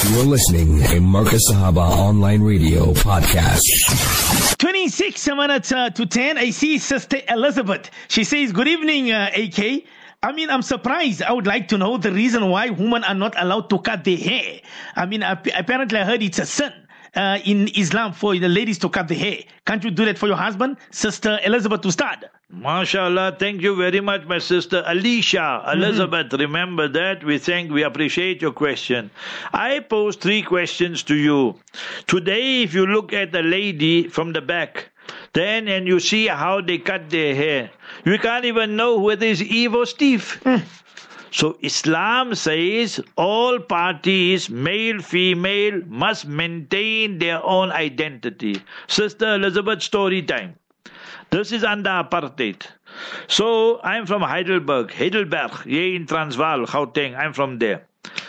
You're listening to Marcus Sahaba Online Radio Podcast. 26 minutes to 10. I see Sister Elizabeth. She says, good evening, AK. I'm surprised. I would like to know the reason why women are not allowed to cut their hair. Apparently I heard it's a sin in Islam for the ladies to cut their hair. Can't you do that for your husband? Sister Elizabeth to start. MashaAllah, thank you very much, my sister Alicia. Elizabeth, remember that. We appreciate your question. I pose 3 questions to you. Today, if you look at the lady from the back, then and you see how they cut their hair, you can't even know whether it's Eve or Steve. So Islam says all parties, male, female, must maintain their own identity. Sister Elizabeth, story time. This is under apartheid. So I'm from Heidelberg, here in Transvaal, Gauteng. I'm from there.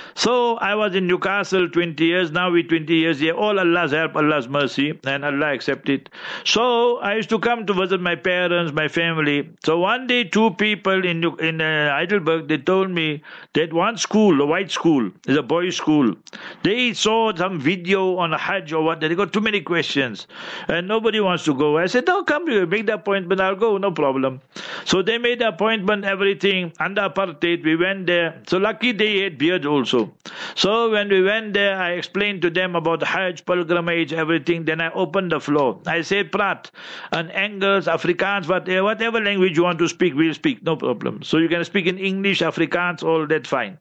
So I was in Newcastle 20 years, now we're 20 years here. All Allah's help, Allah's mercy, and Allah accept it. So I used to come to visit my parents, my family. So one day 2 people in Heidelberg, they told me that one school, a white school, is a boys' school. They saw some video on a Hajj or what, they got too many questions and nobody wants to go. I said, no, come here, make the appointment, I'll go, no problem. So they made the appointment, everything, under apartheid, we went there. So lucky they had beard also. So when we went there, I explained to them about Hajj, pilgrimage, everything. Then I opened the floor. I said, Prat, and Engels, Afrikaans, whatever language you want to speak, we'll speak, no problem. So you can speak in English, Afrikaans, all that fine.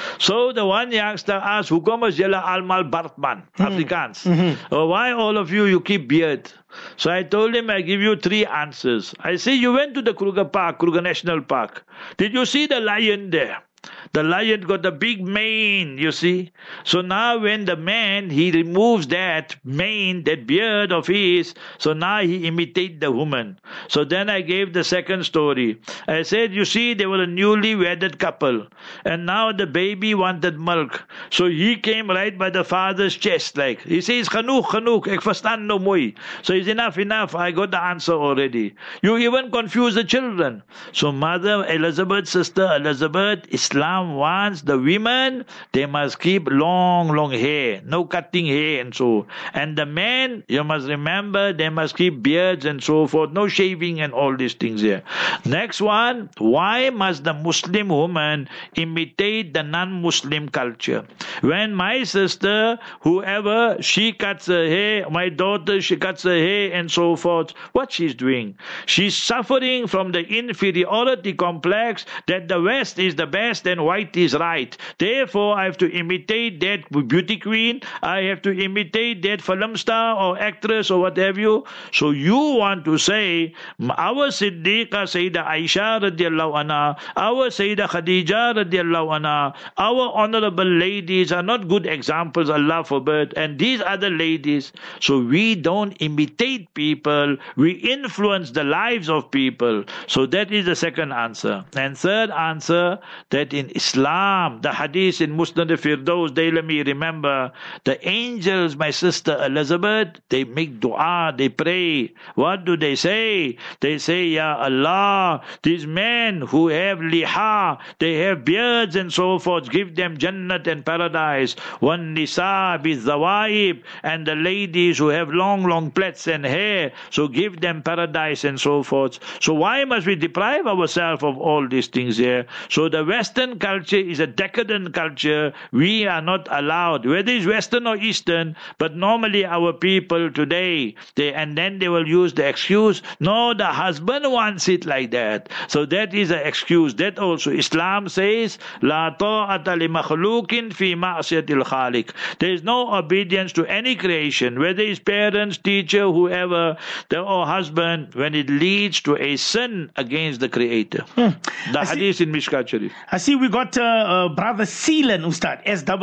So the one youngster asked, Hoekom is julle almal Bartman, Afrikaans? Why all of you keep beard? So I told him, I give you 3 answers. I say, you went to the Kruger National Park. Did you see the lion there? The lion got a big mane, you see. So now when the man, he removes that mane, that beard of his, so now he imitates the woman. So then I gave the second story. I said, you see, they were a newly wedded couple. And now the baby wanted milk. So he came right by the father's chest, like. He says, Genoeg, ek verstaan no mooi. So it's enough, I got the answer already. You even confuse the children. So Mother Elizabeth, Sister Elizabeth, Islam wants the women, they must keep long hair, no cutting hair and so. And the men, you must remember, they must keep beards and so forth, no shaving and all these things here. Next one, why must the Muslim woman imitate the non-Muslim culture? When my sister, whoever, she cuts her hair, my daughter, she cuts her hair and so forth, what she's doing? She's suffering from the inferiority complex that the West is the best and white is right. Therefore, I have to imitate that beauty queen. I have to imitate that film star or actress or whatever you. So you want to say, our Siddiqa Sayyidah Aisha radiallahu anha, our Sayyidah Khadija radiallahu anha, our honorable ladies are not good examples, Allah forbid, and these other ladies. So we don't imitate people, we influence the lives of people. So that is the second answer. And third answer, that in Islam, the hadith in Musnad Firdaus, Dailami, remember, the angels, my sister Elizabeth, they make dua, they pray. What do they say? They say, Ya Allah, these men who have liha, they have beards and so forth, give them Jannat and paradise. One nisa bizawaib, and the ladies who have long plaits and hair, so give them paradise and so forth. So why must we deprive ourselves of all these things here? So the Western culture is a decadent culture. We are not allowed, whether it's Western or Eastern, but normally our people today, then they will use the excuse, no, the husband wants it like that. So that is an excuse. That also Islam says, La ta'ata li makhluqin fi ma'siyatil khaliq. There is no obedience to any creation, whether it's parents, teacher, whoever, or husband, when it leads to a sin against the Creator. The hadith in Mishkat Sharif. I see we got Brother Seelan, Ustad,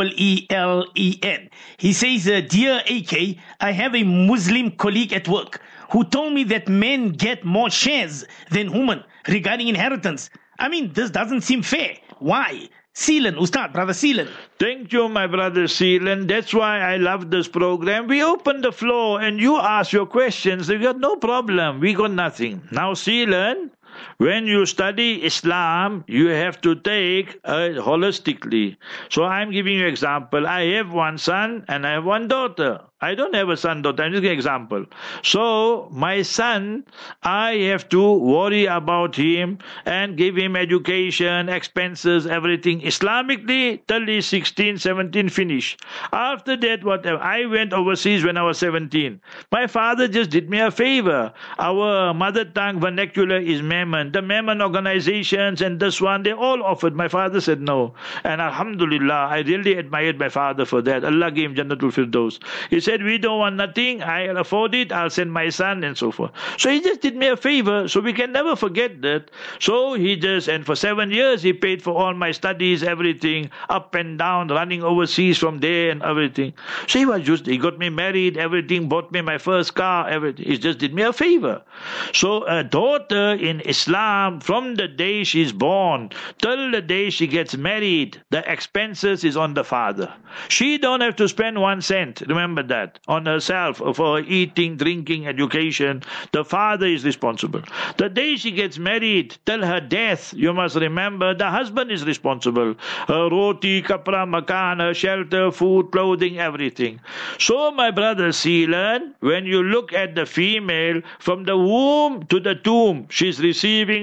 Selen. He says, Dear AK, I have a Muslim colleague at work who told me that men get more shares than women regarding inheritance. This doesn't seem fair. Why? Seelan, Ustad, Brother Seelan. Thank you, my brother Seelan. That's why I love this program. We open the floor and you ask your questions. We got no problem. We got nothing. Now, Seelan, when you study Islam, you have to take it holistically. So I'm giving you an example. I have one son and I have one daughter. I don't have a son, daughter. I'm just giving an example. So my son, I have to worry about him and give him education, expenses, everything. Islamically, till he's 16, 17, finish. After that, whatever. I went overseas when I was 17. My father just did me a favor. Our mother tongue vernacular is Memon. The Memon organizations and this one, they all offered. My father said no. And Alhamdulillah, I really admired my father for that. Allah gave him Jannatul Firdaus. He said, we don't want nothing. I'll afford it. I'll send my son and so forth. So he just did me a favor. So we can never forget that. So he just, and for 7 years, he paid for all my studies, everything, up and down, running overseas from there and everything. So he got me married, everything, bought me my first car, everything. He just did me a favor. So a daughter in Islam, from the day she's born till the day she gets married, the expenses is on the father. She don't have to spend 1 cent. Remember that. On herself for eating, drinking, education. The father is responsible. The day she gets married till her death, you must remember the husband is responsible. Her roti, kapra, makan, her shelter, food, clothing, everything. So my brother Seelan, when you look at the female, from the womb to the tomb, she's receiving.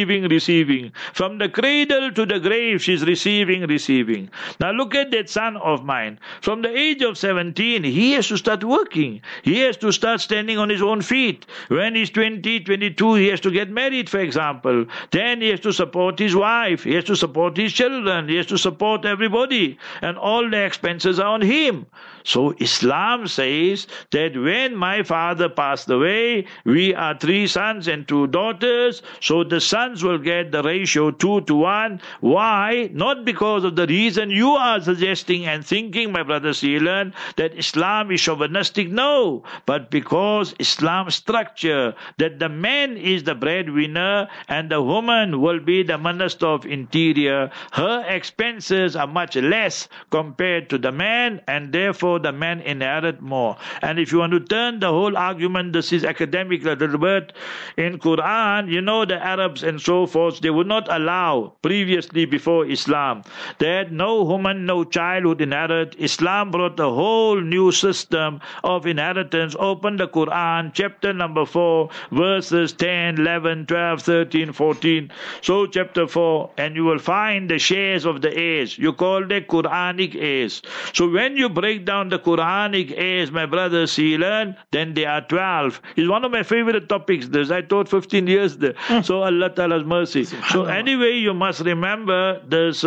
From the cradle to the grave, she's receiving. Now look at that son of mine. From the age of 17, he has to start working. He has to start standing on his own feet. When he's 20, 22, he has to get married, for example. Then he has to support his wife. He has to support his children. He has to support everybody. And all the expenses are on him. So Islam says that when my father passed away, we are 3 sons and 2 daughters. So the sons will get the ratio 2:1. Why? Not because of the reason you are suggesting and thinking, my brother Seelan, that Islam is chauvinistic. No, but because Islam's structure, that the man is the breadwinner and the woman will be the minister of interior. Her expenses are much less compared to the man, and therefore the man inherit more. And if you want to turn the whole argument, this is academic a little bit, in Quran, you know, the Arabs and so forth, they would not allow previously before Islam that no woman, no child would inherit. Islam brought a whole new system of inheritance. Open the Quran, chapter number 4, verses 10, 11, 12, 13, 14. So chapter 4, and you will find the shares of the heirs. You call the Quranic heirs. So when you break down the Quranic heirs, my brother Seelan, then there are 12. It's one of my favorite topics. This I taught 15 years there. So Allah Ta'ala's mercy. So anyway, you must remember this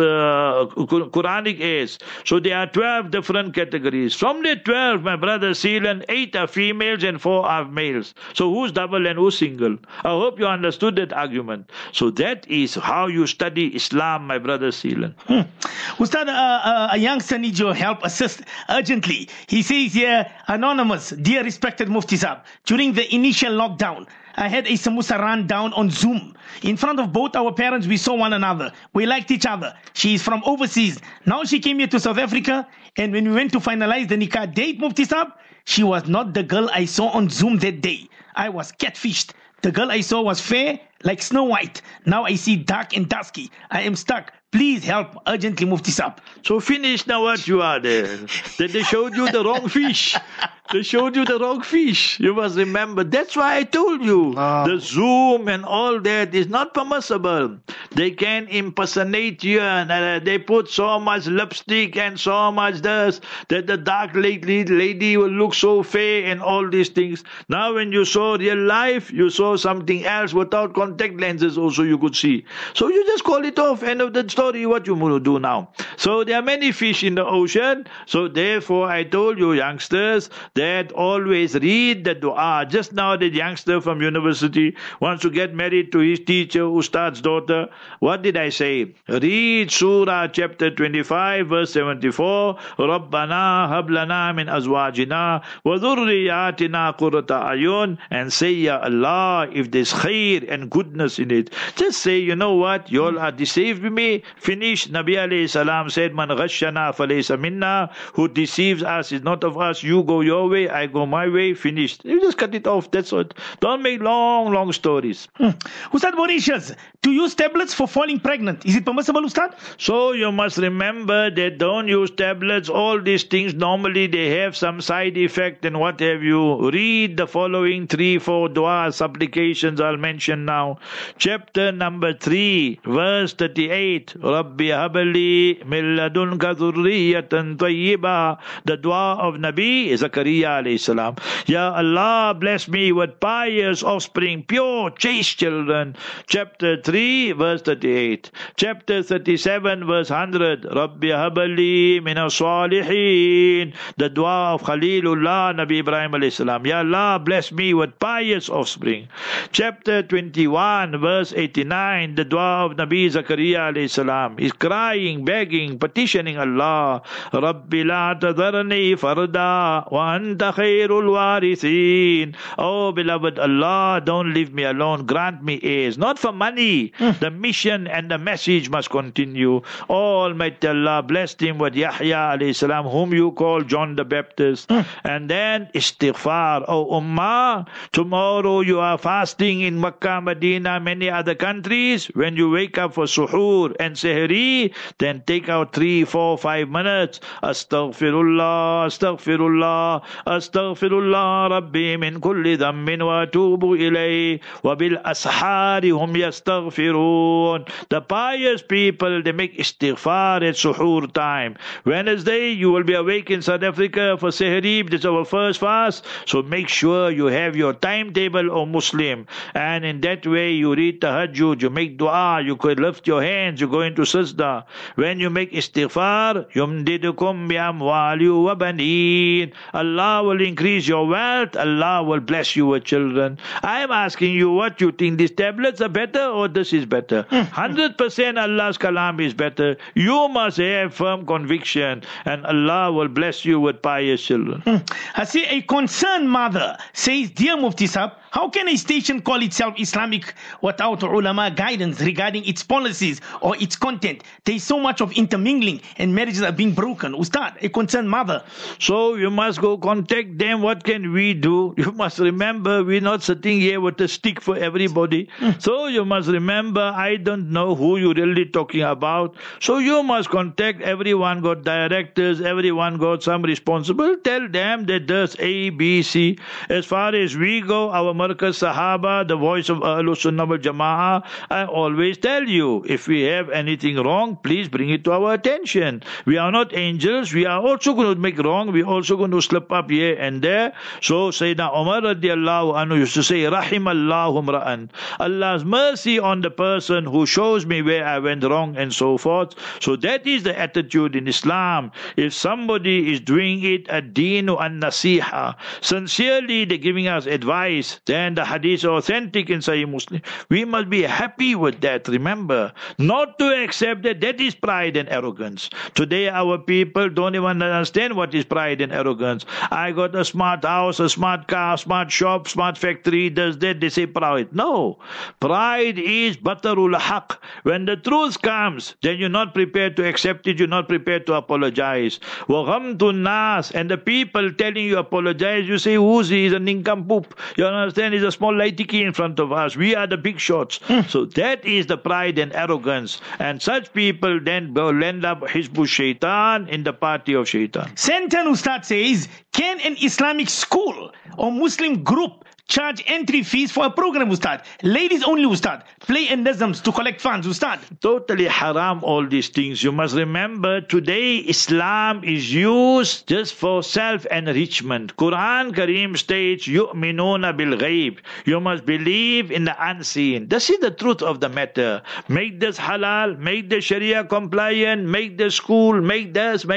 Quranic heirs. So there are 12 different categories. From the 12, my brother Seelan, 8 are females and 4 are males. So who's double and who's single? I hope you understood that argument. So that is how you study Islam, my brother Seelan. Ustad, a youngster needs your help, assist urgently. He says here, anonymous, dear respected Mufti Sahib, during the initial lockdown, I had a samosa run down on Zoom. In front of both our parents, we saw one another. We liked each other. She is from overseas. Now she came here to South Africa, and when we went to finalize the nikah date, Mufti Sahib, she was not the girl I saw on Zoom that day. I was catfished. The girl I saw was fair, like Snow White. Now I see dark and dusky. I am stuck. Please help urgently, Mufti Sahib. So finish now what you are there. That they showed you the wrong fish. They showed you the wrong fish. You must remember. That's why I told you. The Zoom and all that is not permissible. They can impersonate you and they put so much lipstick and so much this, that the dark lady will look so fair and all these things. Now when you saw real life, you saw something else without contact lenses also you could see. So you just call it off. End of the story. What you going to do now? So there are many fish in the ocean. So therefore I told you youngsters that always read the dua. Just now the youngster from university wants to get married to his teacher, Ustad's daughter. What did I say? Read Surah chapter 25 verse 74. Rabbana hab lana min azwajina wa dhurriyatina qurrata ayun, and say, Ya Allah, if there's khair and goodness in it. Just say, you know what, you all are deceived me. Finish. Nabi alayhi salam said, Man ghashana falaysa minna. Who deceives us is not of us. You go your way, I go my way. Finished. You just cut it off. That's what. Don't make long stories. Ustad Mauritius, to use tablets for falling pregnant, is it permissible, Ustad? So you must remember that don't use tablets. All these things, normally they have some side effect and what have you. Read the following 3-4 dua supplications I'll mention now. Chapter number 3, verse 38. Rabbi habali min ladunka dhurriyatan tayyiba. The dua of Nabi Zakaria alayhi salam. Ya Allah, bless me with pious offspring, pure, chaste children. Chapter 3, verse 38. Chapter 37, verse 100. Rabbi habali min as-salihin. The dua of Khalilullah, Nabi Ibrahim alayhi salam. Ya Allah, bless me with pious offspring. Chapter 21, verse 89. The dua of Nabi Zakaria alayhi salam. He's crying, begging, petitioning Allah. Rabbi la tadharni farda wa anta khairul warithin. Oh beloved Allah, don't leave me alone. Grant me heirs. Not for money. The mission and the message must continue. Almighty Allah blessed him with Yahya alayhi salam, whom you call John the Baptist. And then istighfar. Oh Ummah, tomorrow you are fasting in Makkah, Medina, many other countries. When you wake up for suhoor and sehri, then take out 3, 4, 5 minutes. Astaghfirullah, astaghfirullah, astaghfirullah Rabbi min kulli dhammin wa atubu ilayhi wa bil ashari hum yastaghfirun. The pious people, they make istighfar at suhoor time. Wednesday, you will be awake in South Africa for sehri. This is our first fast. So make sure you have your timetable, O Muslim. And in that way, you read tahajjud, you make dua, you could lift your hands, you go into sajda. When you make istighfar, yumdidukum bi amwali wa banin. Allah will increase your wealth. Allah will bless you with children. I am asking you, what you think? These tablets are better or this is better? 100% Allah's kalam is better. You must have firm conviction, and Allah will bless you with pious children. I see a concerned mother says, Dear Mufti Sahib, how can a station call itself Islamic without ulama guidance regarding its policies or its content? There is so much of intermingling and marriages are being broken. Ustad, a concerned mother. So you must go contact them. What can we do? You must remember, we're not sitting here with a stick for everybody. So you must remember, I don't know who you're really talking about. So you must contact everyone, got directors, everyone got some responsible. Tell them that does A, B, C. As far as we go, our Markaz Sahaba, the voice of Ahlus Sunnah wal Jama'ah, I always tell you, if we have anything wrong, please bring it to our attention. We are not angels. We are also going to make wrong. We are also going to slip up here and there. So Sayyidina Umar radiallahu anhu used to say, Rahimallahu mra'an. Allah's mercy on the person who shows me where I went wrong and so forth. So that is the attitude in Islam. If somebody is doing it ad-deenu an-nasiha, sincerely they're giving us advice, then the hadith is authentic in Sahih Muslim. We must be happy with that. Remember, not to accept that is pride and arrogance. Today our people don't even understand what is pride and arrogance. I got a smart house, a smart car, smart shop, smart factory, does that, they say pride. No. Pride is batarul haq. When the truth comes, then you're not prepared to accept it, you're not prepared to apologize. Wa ghamtun nas, and the people telling you apologize, you say, who's he? He's a nincompoop. You understand? He's a small laitiki in front of us. We are the big shots. So that is the pride and arrogance. And such people then will end up Hizbu Shaitan, in the party of Shaitan. Sentan Ustad says, can an Islamic school or Muslim group charge entry fees for a program, Ustad? Ladies only, Ustad. Play and nizams to collect funds, Ustad. Totally haram, all these things. You must remember, today Islam is used just for self-enrichment. Quran Kareem states, yu'minuna bil ghaib. You must believe in the unseen. This is the truth of the matter. Make this halal, make the Sharia compliant, make the school, make this,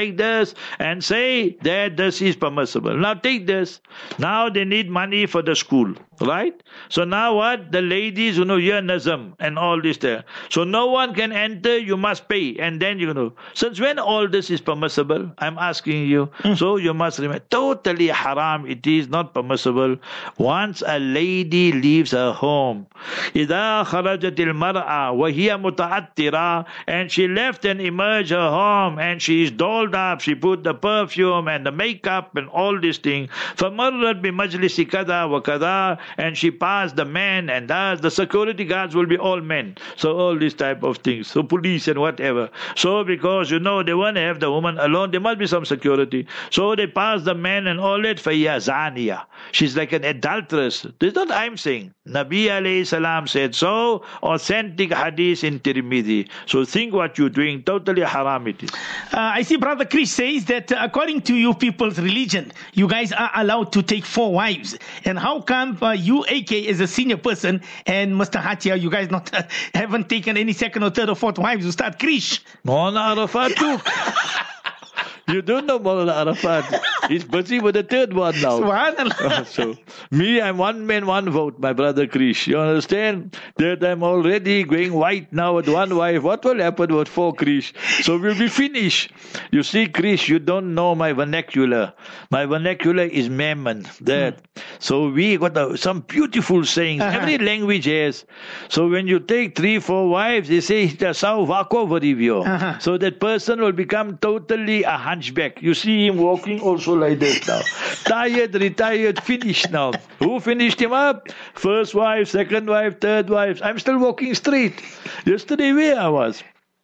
and say that this is permissible. Now take this. Now they need money for the school. Right? So now what? The ladies, hear Nazam and all this there. So no one can enter, you must pay. And then, since when all this is permissible? I'm asking you. So you must remember, totally haram. It is not permissible. Once a lady leaves her home, إِذَا خَرَجَتِ الْمَرْأَةِ وَهِيَ مُتَعَطِّرَةٌ, and she left and emerged her home, and she is dolled up, she put the perfume and the makeup and all these things. فَمَرَّتْ بِمَجْلِسِ كَذَا وَكَذَا, and she passed the men, and the security guards will be all men. So all these type of things. So police and whatever. So because, they want to have the woman alone, there must be some security. So they pass the men and all that. فَيَا زَانِيَةٌ, she's like an adulteress. This is not I'm saying. Nabi alayhi salam said so. Authentic hadith in Tirmidhi. So think what you're doing. Totally haram it is. I see Brother Chris says that according to you people's religion, you guys are allowed to take 4 wives. And how come you, AK, as a senior person, and Mr. Hatia, you guys not haven't taken any second or third or fourth wives? You start Krish. Maulana Arafat took. You don't know Maulana Arafat. He's busy with the third one now. Subhanallah. So, me, I'm one man, one vote, my brother Krish. You understand? That I'm already going white now with one wife. What will happen with 4 Krish? So we'll be finished. You see, Krish, you don't know my vernacular. My vernacular is Mammon. That. So we got some beautiful sayings. Every language has. So when you take 3, 4 wives, they say, so that person will become totally a hunchback. You see him walking also like this now. Tired, retired, finished now. Who finished him up? First wife, second wife, third wife. I'm still walking straight. Yesterday where I was?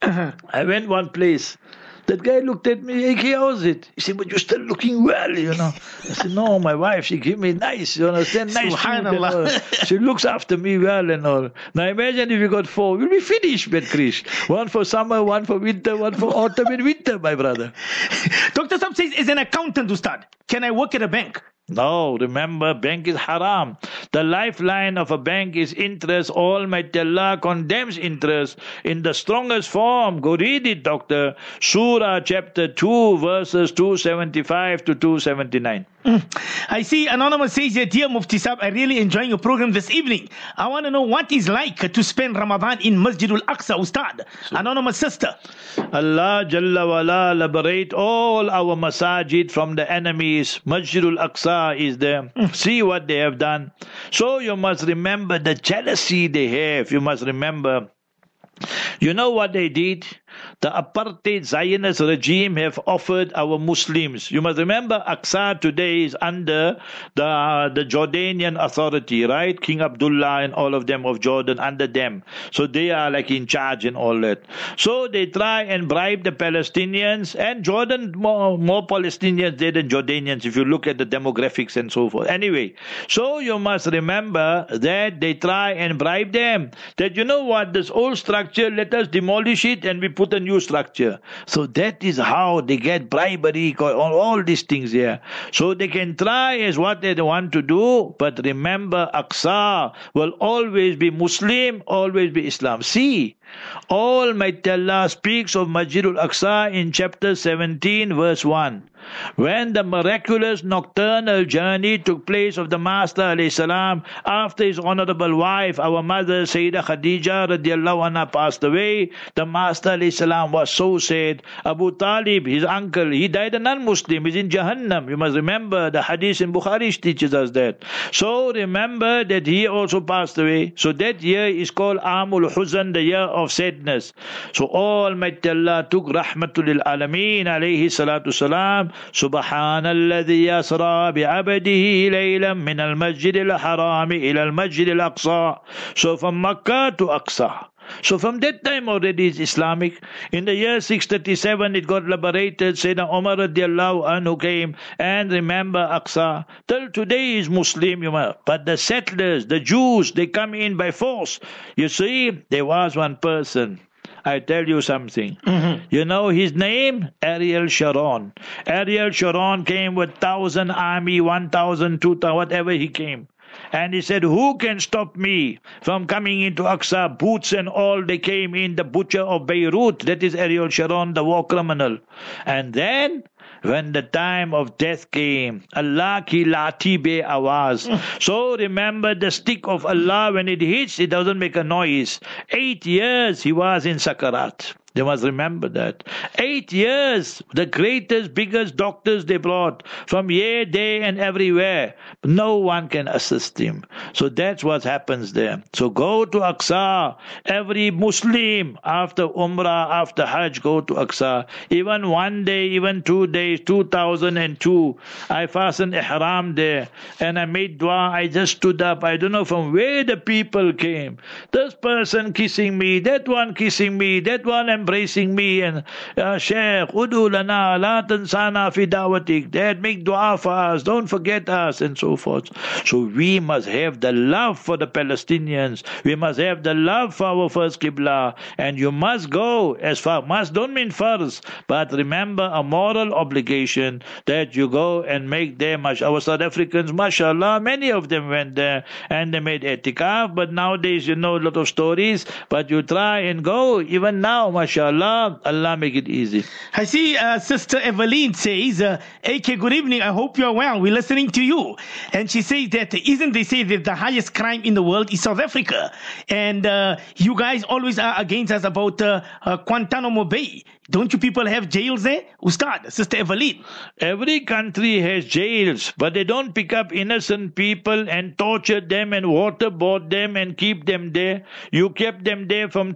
I went one place. That guy looked at me, hey, how's it? He said, but you're still looking well, I said, no, my wife, she gave me nice, you understand, nice food and all. She looks after me well and all. Now imagine if you got 4, we'll be finished, Bet Krish. One for summer, one for winter, one for autumn and winter, my brother. Dr. Sam says, as an accountant, Ustad, can I work at a bank? No, remember, bank is haram. The lifeline of a bank is interest. Almighty Allah condemns interest in the strongest form. Go read it, doctor. Surah chapter 2, verses 275 to 279. I see Anonymous says here, dear Mufti Saab, I'm really enjoying your program this evening. I want to know what it's like to spend Ramadan in Masjidul Aqsa, Ustad. Anonymous sister. Allah Jalla wala liberate all our masajid from the enemies. Masjidul Aqsa is there. See what they have done. So you must remember the jealousy they have. You must remember. You know what they did? The apartheid Zionist regime have offered our Muslims. You must remember, Aqsa today is under the Jordanian authority, right? King Abdullah and all of them of Jordan under them. So they are like in charge and all that. So they try and bribe the Palestinians, and Jordan more Palestinians there than Jordanians if you look at the demographics and so forth. Anyway, so you must remember that they try and bribe them. That you know what, this old structure, let us demolish it and we put a new structure. So that is how they get bribery, all these things here. So they can try as what they want to do, but remember, Aqsa will always be Muslim, always be Islam. See, Almighty Allah speaks of Masjidul Aqsa in chapter 17, verse 1. When the miraculous nocturnal journey took place of the Master alayhi salam after his honorable wife, our mother Sayyidah Khadija radiallahu anha passed away, the Master alayhi salam was so sad. Abu Talib, his uncle, he died a non-Muslim, he's in Jahannam. You must remember, the hadith in Bukhari teaches us that. So remember that he also passed away. So that year is called Amul Huzan, the year of sadness. So Almighty Allah took Rahmatul lil Alameen alayhi salatu salam. سبحان الذي يسرى بعبده ليلا من المسجد الحرام إلى المسجد الأقصى. So from Makkah to Aqsa. So from that time already it's Islamic. In the year 637 it got liberated. Sayyidina Umar radiallahu anhu came, and remember Aqsa. Till today is Muslim. But the settlers, the Jews, they come in by force. You see, there was one person. I tell you something. You know his name? Ariel Sharon. Ariel Sharon came with 1,000 army, 1,000, 2,000, whatever he came. And he said, who can stop me from coming into Aqsa? Boots and all, they came in. The butcher of Beirut, that is Ariel Sharon, the war criminal. And then when the time of death came. Allah ki lati be awaz. So remember the stick of Allah, when it hits, it doesn't make a noise. 8 years he was in Sakarat. They must remember that. 8 years, the greatest, biggest doctors they brought from here, there, and everywhere. No one can assist him. So that's what happens there. So go to Aqsa. Every Muslim, after Umrah, after Hajj, go to Aqsa. Even 1 day, even 2 days, 2002, I fastened ihram there. And I made dua. I just stood up. I don't know from where the people came. This person kissing me, that one kissing me, that one embracing me, and Sheikh, udu lana, la tansana fi dawatik, Dad, make dua for us, don't forget us, and so forth. So we must have the love for the Palestinians. We must have the love for our first Qibla, and you must go as far. Must don't mean first, but remember a moral obligation that you go and make them. Our South Africans, mashallah, many of them went there and they made etikaf, but nowadays you know a lot of stories, but you try and go even now, mashallah, Allah make it easy. I see Sister Evelyn says, AK, good evening. I hope you're well. We're listening to you. And she says that, isn't they say that the highest crime in the world is South Africa? And you guys always are against us about Guantanamo Bay. Don't you people have jails there? Ustad, Sister Evelyn. Every country has jails, but they don't pick up innocent people and torture them and waterboard them and keep them there. You kept them there from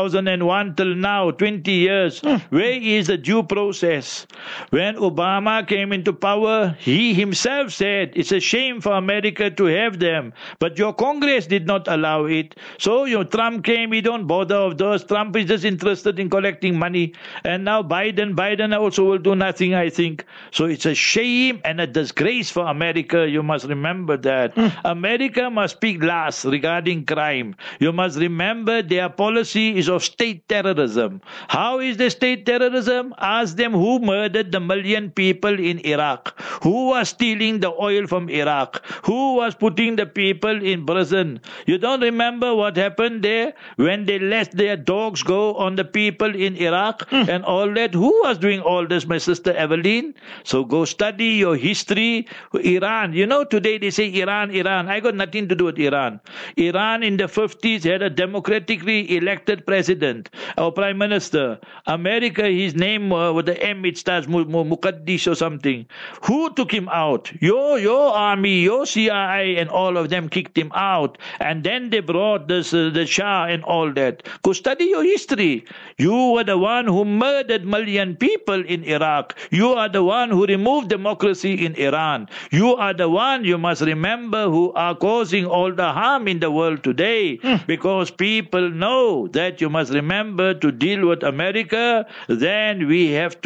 2001 till now, 20 years. Where is the due process? When Obama came into power, he himself said, it's a shame for America to have them, but your Congress did not allow it. So Trump came, he don't bother of those. Trump is just interested in collecting money. And now Biden also will do nothing, I think. So it's a shame and a disgrace for America. You must remember that. America must speak last regarding crime. You must remember their policy is of state terrorism. How is the state terrorism? Ask them who murdered the 1 million people in Iraq. Who was stealing the oil from Iraq? Who was putting the people in prison? You don't remember what happened there when they let their dogs go on the people in Iraq? And all that. Who was doing all this, my sister Evelyn? So go study your history. Iran. Today they say Iran. I got nothing to do with Iran. Iran in the 50s had a democratically elected president or prime minister. America, his name with the M, it starts Muqaddish or something. Who took him out? Your army, your CIA, and all of them kicked him out. And then they brought this the Shah and all that. Go study your history. You were the one who murdered 1 million people in Iraq. You are the one who removed democracy in Iran. You are the one, you must remember, who are causing all the harm in the world today. Because people know that you must remember to deal with America, then we have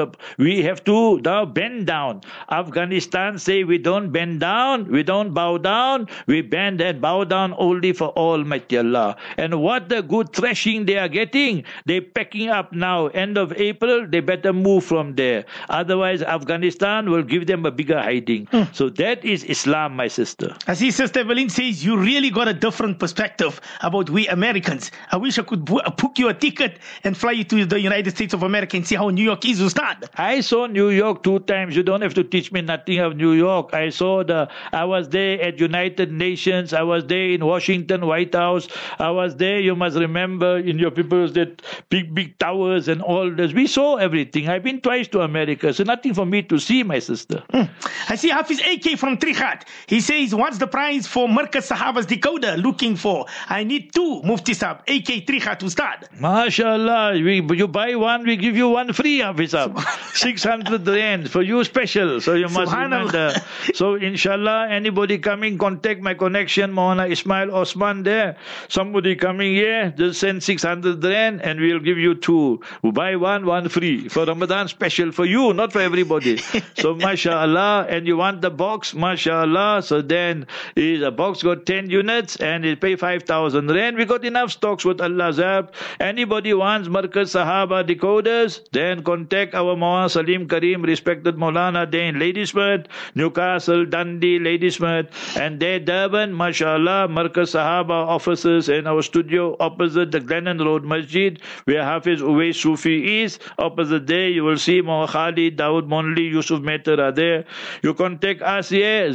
to now bend down. Afghanistan say we don't bend down, we don't bow down, we bend and bow down only for Almighty Allah. And what the good thrashing they are getting, they're packing up now. End of April, they better move from there. Otherwise, Afghanistan will give them a bigger hiding. So that is Islam, my sister. I see Sister Evelyn says you really got a different perspective about we Americans. I wish I could book you a ticket and fly you to the United States of America and see how New York is, Ustad. I saw New York 2 times. You don't have to teach me nothing of New York. I was there at United Nations. I was there in Washington, White House. I was there, you must remember, in your people's that big towers and all this. We saw everything. I've been twice to America, so nothing for me to see, my sister. I see Hafiz AK from Trichat. He says, what's the price for Markaz Sahaba's decoder looking for? I need 2, Mufti Sahab. AK Trichat, Ustad. MashaAllah. You buy one, we give you one free, Hafiz Sahab. 600 rand for you special. So you must remember. So inshallah, anybody coming, contact my connection, Mohana Ismail Osman there. Somebody coming here, just send 600 rand and we'll give you 2. Buy one free. For Ramadan special for you, not for everybody. So mashallah, and you want the box, mashallah. So then the box got 10 units and it pay 5,000 rand. We got enough stocks with Allah's help. Anybody wants Markaz Sahaba decoders, then contact our Maulana Salim Karim, respected Maulana there in Ladysmith, Newcastle, Dundee, Ladysmith, and there Durban, mashallah, Markaz Sahaba offices and our studio opposite the Glennon Road Masjid, where Hafiz Uwais Sufi Sufi is. Opposite there, you will see Mohammed Khalid, Dawood Monli, Yusuf Metter are there. You contact us here,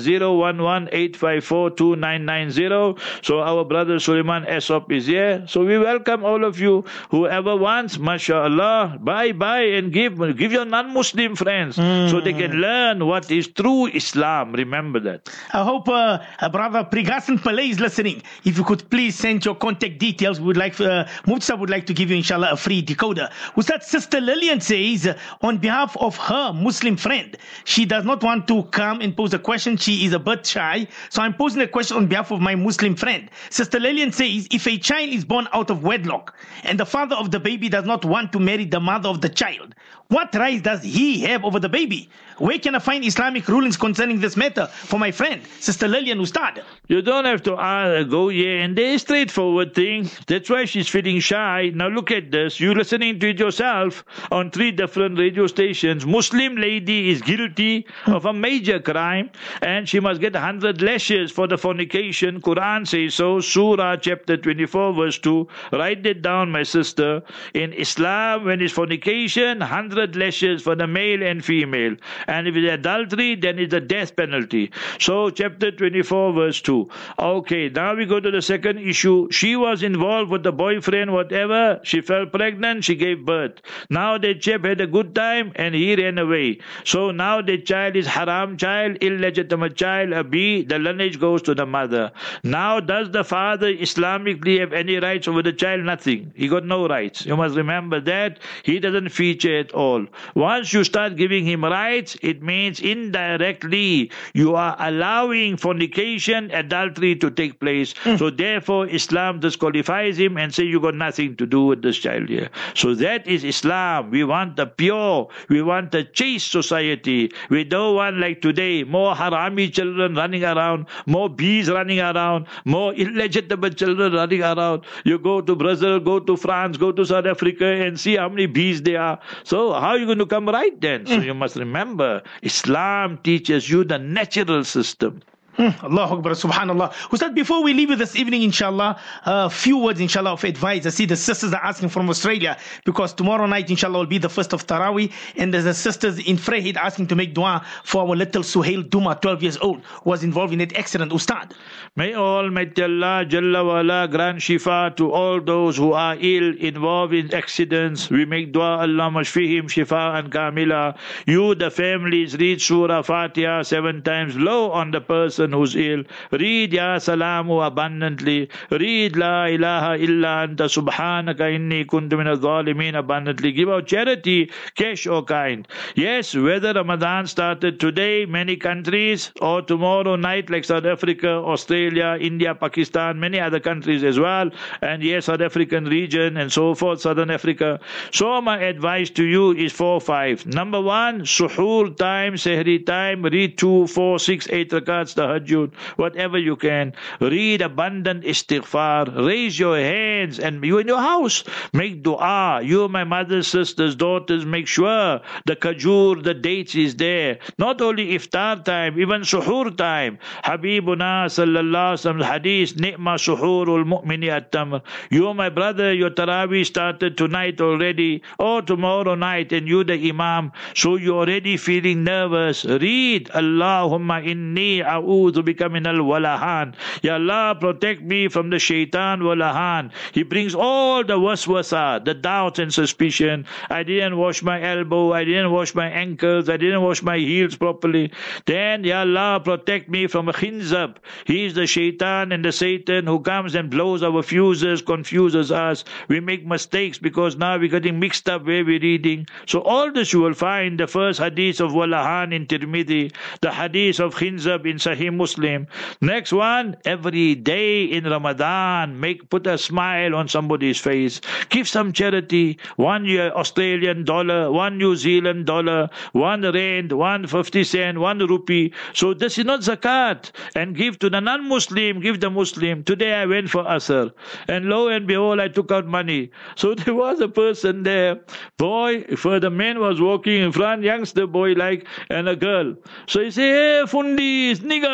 011-854-2990. So our brother Suleiman Esop is here. So we welcome all of you. Whoever wants, mashallah, buy and give your non-Muslim friends so they can learn what is true Islam. Remember that. I hope brother Prigasan Pillay is listening. If you could please send your contact details, we would like Mufti would like to give you inshallah a free decoder. Ustad, Sister Lillian says on behalf of her Muslim friend, she does not want to come and pose a question. She is a bit shy, so I'm posing a question on behalf of my Muslim friend. Sister Lillian says, if a child is born out of wedlock and the father of the baby does not want to marry the mother of the child, what rights does he have over the baby? Where can I find Islamic rulings concerning this matter for my friend, Sister Lillian Ustad? You don't have to go here and there. Straightforward thing. That's why she's feeling shy. Now look at this. You're listening to it yourself on 3 different radio stations. Muslim lady is guilty of a major crime and she must get 100 lashes for the fornication. Quran says so. Surah chapter 24 verse 2. Write it down, my sister. In Islam, when it's fornication, 100 lashes for the male and female. And if it's adultery, then it's a death penalty. So chapter 24 verse 2. Okay, now we go to the second issue. She was involved with the boyfriend, whatever. She fell pregnant, she gave birth. Now the chap had a good time and he ran away. So now the child is haram child, illegitimate child, a B. The lineage goes to the mother. Now does the father Islamically have any rights over the child? Nothing. He got no rights. You must remember that. He doesn't feature at all. Once you start giving him rights, it means indirectly you are allowing fornication, adultery to take place. So therefore Islam disqualifies him and say you got nothing to do with this child here. So that is Islam. We want a pure, we want a chaste society. We don't want like today, more harami children running around, more bees running around, more illegitimate children running around. You go to Brazil, go to France, go to South Africa and see how many bees there are. So how are you going to come right then? So you must remember, Islam teaches you the natural system. Allahu Akbar, subhanallah. Ustad, before we leave you this evening, inshallah, a few words, inshallah, of advice. I see the sisters are asking from Australia because tomorrow night, inshallah, will be the first of Taraweeh, and there's the sisters in Freyhead asking to make dua for our little Suhail Duma, 12 years old, was involved in that accident. Ustad, may Almighty Allah Jalla wa Ala grant shifa to all those who are ill, involved in accidents. We make dua, Allah mashfihim shifa and kamila. You, the families, read Surah Fatiha 7 times, low on the person who's ill. Read Ya Salamu abundantly. Read La ilaha illa anta subhanaka inni kuntu minaz zalimin abundantly. Give out charity, cash or kind. Yes, whether Ramadan started today, many countries, or tomorrow night like South Africa, Australia, India, Pakistan, many other countries as well, and yes, South African region and so forth, Southern Africa. So my advice to you is 4 5. Number 1, suhoor time, sehri time, read 2, 4, 6, 8 rakats, tahajjud, whatever you can. Read abundant istighfar. Raise your hands, and you in your house, make dua. You, my mothers, sisters, daughters, make sure the kajur, the dates is there. Not only iftar time, even suhoor time. Habibuna sallallahu alaihi wasallam hadith, ni'ma suhoorul mu'mini at-tamr. You, my brother, your Taraweeh started tonight already, or tomorrow night, and you the imam, so you're already feeling nervous. Read Allahumma inni a'udhu bika minal walahan. Ya Allah, protect me from the shaitan walahan. He brings all the waswasa, the doubts and suspicion. I didn't wash my elbow, I didn't wash my ankles, I didn't wash my heels properly. Then, Ya Allah, protect me from a khinzab. He is the shaitan and the Satan who comes and blows our fuses, confuses us. We make mistakes because now we're getting mixed up where we're reading. So all this you will find, the first hadith of Walahan in Tirmidhi, the hadith of Khinzab in Sahih Muslim. Next one, every day in Ramadan, put a smile on somebody's face. Give some charity. 1 Australian dollar, 1 New Zealand dollar, 1 rand, 1 50 cent, 1 rupee. So this is not zakat. And give to the non-Muslim, give the Muslim. Today I went for Asr, and lo and behold, I took out money. So there was a person there, boy, for the man was walking in front, youngster boy like, and a girl. So he said, hey, Fundis, nigga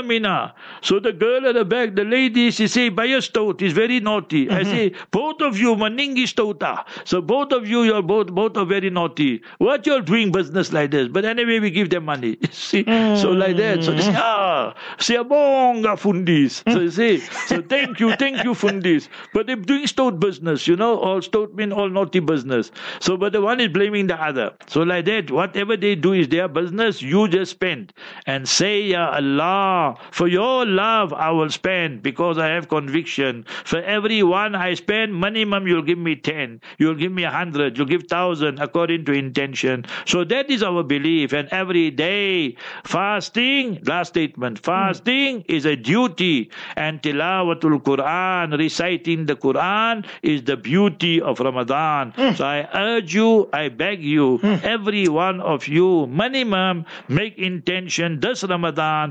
Mina. So the girl at the back, the lady, she say, buy a stout, it's very naughty. I say, both of you, maningi stouta. So both of you, you're both are very naughty. What you're doing business like this? But anyway, we give them money. See? So like that. So they say, siabonga fundis. So you see, so thank you fundis. But they're doing stout business, all stout mean all naughty business. So, but the one is blaming the other. So like that, whatever they do is their business, you just spend. And say, Ya Allah, for your love I will spend because I have conviction. For every one I spend, minimum you'll give me 10, you'll give me 100, you'll give 1,000 according to intention. So that is our belief. And every day, fasting, last statement, fasting is a duty. And tilawatul Quran, reciting the Quran, is the beauty of Ramadan. So I urge you, I beg you, every one of you, minimum, make intention this Ramadan,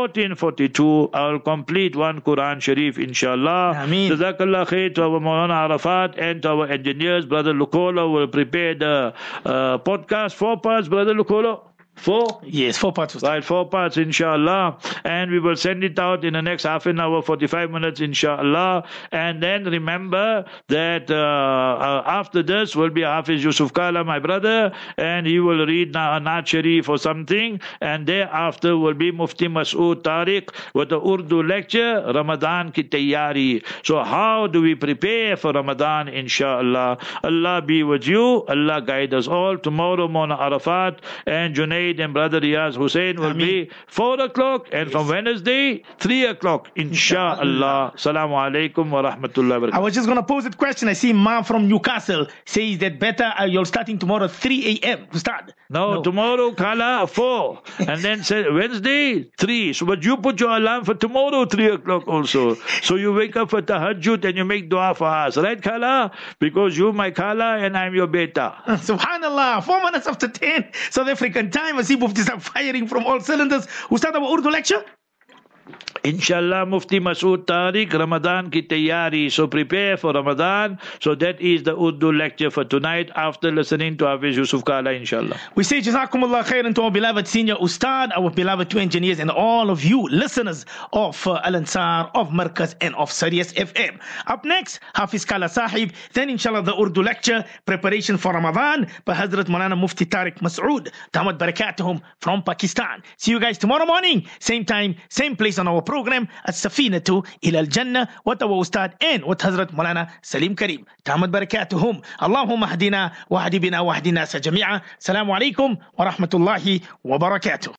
1442, I will complete one Quran Sharif, inshallah. Ameen. Jazakallah khair to our Maulana Arafat and to our engineers. Brother Lukola will prepare the podcast, 4 parts, Brother Lukola. 4? Yes, 4 parts. Right, 4 parts, inshallah. And we will send it out in the next half an hour, 45 minutes, inshallah. And then remember that after this will be Hafiz Yusuf Kala, my brother, and he will read Naat Sharif or something. And thereafter will be Mufti Masood Tariq with the Urdu lecture, Ramadan ki Tayyari. So how do we prepare for Ramadan, inshallah? Allah be with you. Allah guide us all. Tomorrow, Mona Arafat and Junaid and Brother Riyaz Hussein will be 4 o'clock, and from Wednesday 3 o'clock, inshallah. Assalamu alaikum wa rahmatullahi wa barakatuh. I was just going to pose a question. I see Ma from Newcastle says that better you're starting tomorrow 3 a.m. to start. No, tomorrow Kala 4, and then Wednesday 3. So but you put your alarm for tomorrow 3 o'clock also. So you wake up for tahajjud and you make dua for us, right, Kala? Because you my Kala and I'm your beta. Subhanallah, 4 minutes after 10 South African time. I see Muftis are firing from all cylinders. We start our Urdu lecture. Inshallah, Mufti Masood Tariq, Ramadan ki Tayyari. So prepare for Ramadan. So that is the Urdu lecture for tonight after listening to Hafiz Yusuf Kala, inshallah. We say Jazakumullah khairan to our beloved senior Ustad, our beloved 2 engineers, and all of you listeners of Al Ansar, of Markaz, and of Sirius FM. Up next, Hafiz Kala Sahib. Then inshallah the Urdu lecture, preparation for Ramadan by Hazrat Maulana Mufti Tariq Masood, Damat Barakatuhum from Pakistan. See you guys tomorrow morning, same time, same place on our program at Safinatu ila al-Jannah with our Ustad and with Hazrat Maulana Salim Karim. Damat Barakatuhum. Allahumma hadina wa hadi bina wa hadina sa jami'a. Assalamu alaikum wa rahmatullahi wa barakatuh.